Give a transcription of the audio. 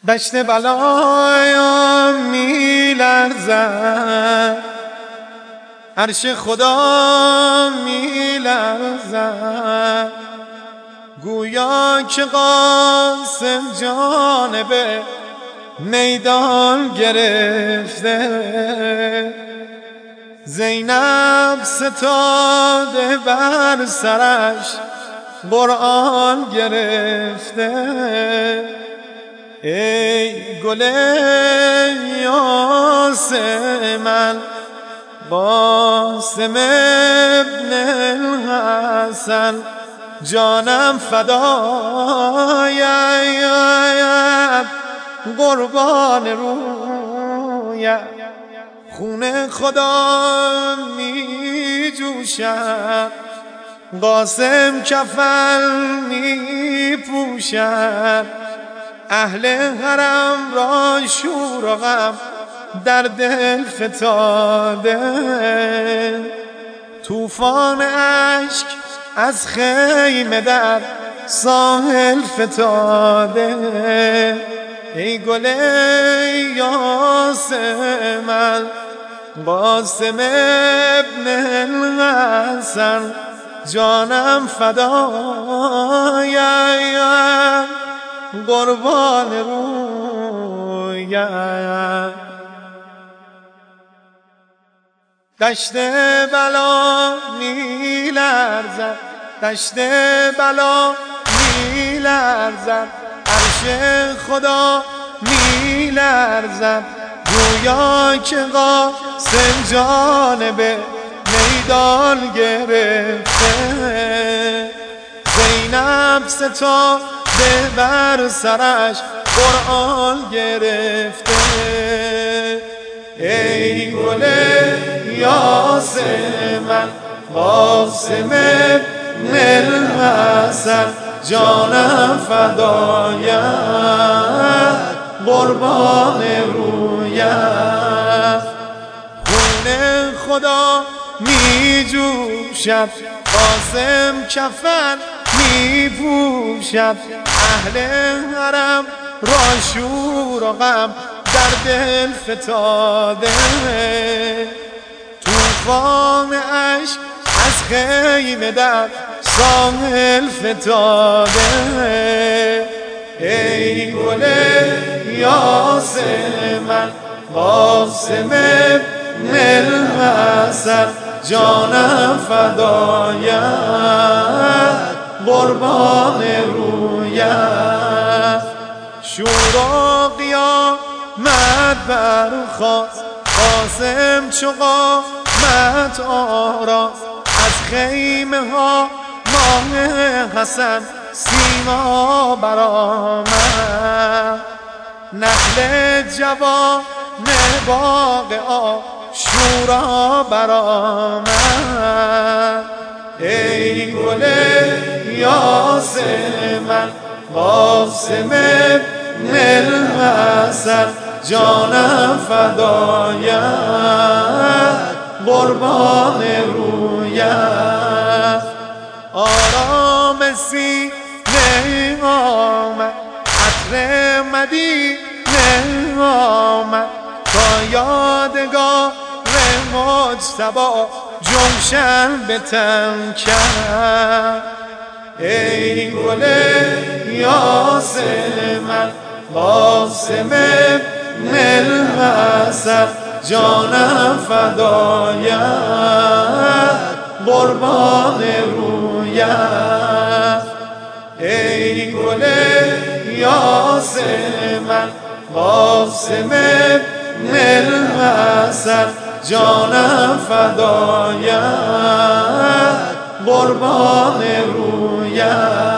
دشت بلایا می لرزد، عرش خدا می لرزد، گویا که قاسم جانب میدان گرفته. زینب ستاده بر سرش قرآن گرفته. ای گل یاسمن قاسم ابن الحسن، جانم فدایت قربان رویت. خون خدا می جوشد، قاسم کفن می پوشد. اهل حرم را شور و غم در دل فتاده. طوفان اشک از خیمه در ساحل فتاده. ای گل یاسمن قاسم ابن الحسن، جانم فدایت قربان رویت. دشت بلا می لرزد، دشت بلا می لرزد، عرش خدا می لرزد، گویا که قاسم جانب میدان گرفته. زینب ستاده بر سرش قرآن گرفته. ای گل یاسمن قاسم ابن الحسن، جانم فدایت قربان رویت. خون خدا می جوشد، قاسم کفن می پوشد. اهل حرم را شور و غم در دل فتاده. طوفان اشک از خیمه در ساحل فتاده. ای گل یاسمن قاسم ابن الحسن، جانم فدایت قربان رویت. شور و قیامت برخاست، قاسم چو قامت آراست. از خیمه ها ماه حسن سیما برآمد. نخل جوان باغ عاشورا برآمد. ای گل یاسمن قاسم ابن الحسن، جانم فدایت قربان رویت. آرام سینه آمد، عطر مدینه آمد، تا یادگار مجتبی جوشن به تن کرد. ای گل یاسمن قاسم ابن الحسن، جانم فدایت قربان رویت. ای گل یاسمن قاسم ابن الحسن، جانم فدایت قربان رویت.